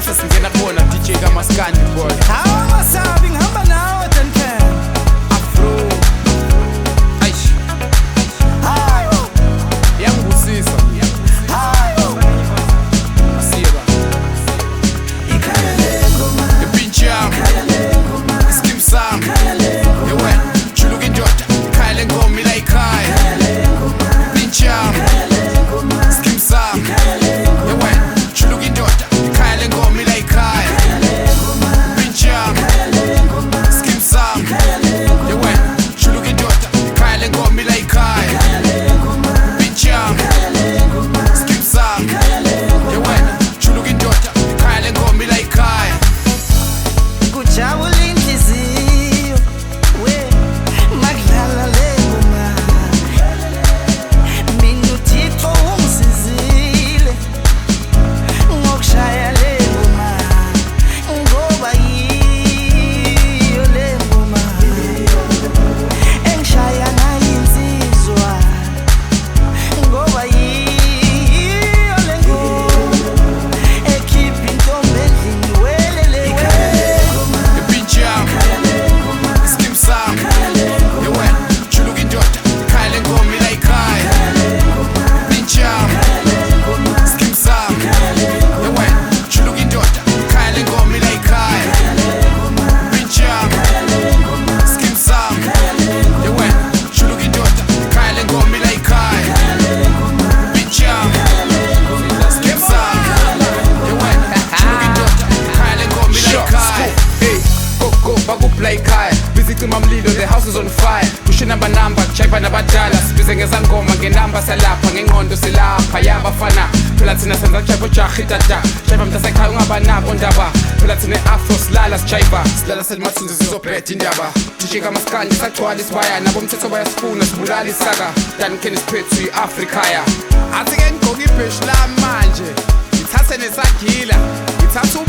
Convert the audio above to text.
bese singena kubona DJ kaMaskandi boy. Awasabi ngihamba nawe Duncan Afro Aish Hayo yangusisa Hayo Asiba Ikhala lengoma Ipincha Ikhala lengoma Skim Sam Ikhala lengoma Yewe chuluka indoda Ikhala ngoma ila ikhaya Ikhala lengoma Ipincha Ikhala lengoma Skim Sam Ikhala lengoma Yewe chuluka indoda Ikhala ngoma ila ikhaya Ikhala lengoma Ipincha Ikhala lengoma Skim Sam Ikhala lengoma Yewe chuluka indoda Ikhala ngoma ila ikhaya Ikhala lengoma Ipincha Ikhala lengoma Skim Sam Ikhala lengoma Yewe chuluka indoda Ikhala ngoma ila ikhaya Kujabula inhliziyo we makudlala lengoma mina uThixo ungisizile ngokushaya lengoma ngoba yiyo lengoma engishaya ngayo insizwa ngoba yiyo lengoma ekhipha intombi endlini welele lengoma Ipincha Skim Sam Yewe chuluka indoda Ikhala ngoma ila ikhaya Ipincha Skim Sam Yewe chuluka indoda Ikhala ngoma ila ikhaya Ipincha Skim Sam Yewe chuluka indoda Ikhala ngoma ila ikhaya Ipincha Skim Sam Yewe chuluka indoda Ikhala ngoma ila ikhaya Hey, go, bakuplay ikhaya busy cima mlilo, the house is on fire kushina banamba, kujayiva nabadala sibize ngezangoma ngenamba salapha ngengqondo silapha yabafana phela thina senza kujayiva ujaha itata jayiva mntasekhaya ungabanako ndaba phela thina afro silala sijayiva silala selimathunzi sizobheda indaba DJ kaMaskandi sagcwala isibaya nabo mthetho bayasifuna sibulala isaka Duncan isiphethu i-Afrikaya athi ke ngigqoke ibheshi lami manje ngithathe nesagila ngithathe